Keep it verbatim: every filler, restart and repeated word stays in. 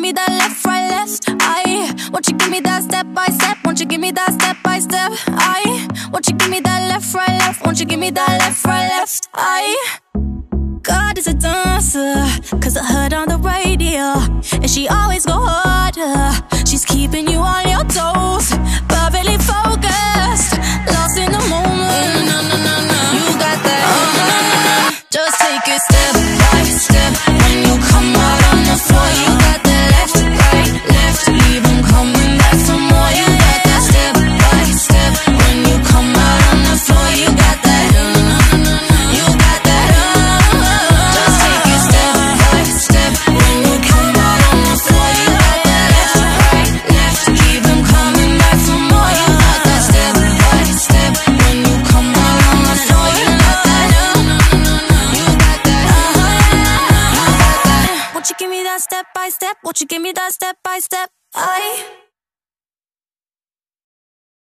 me that left, right, left? I won't you give me that step by step? Won't you give me that step by step? I won't you give me that left, right, left? Won't you give me that left, right, left? I God is a dancer, cause I heard on the radio, and she always go harder. She's keeping you on your toes, perfectly focused, lost in the moment. No, no, no, no, you got that. Uh-huh. Just take it step by step. When you come out on the floor, you got that left, right, left. Leave them coming back for more. You got that step by step. When you come out on the floor, you got that. You got that. Just take it step by step. When you come out on the floor, you got that left, right, left. Leave them coming back for more. You got that step by step. When you come out on the floor, you got that. You got that. You got that. Won't you give me that step by step? Won't you give me that step by step? I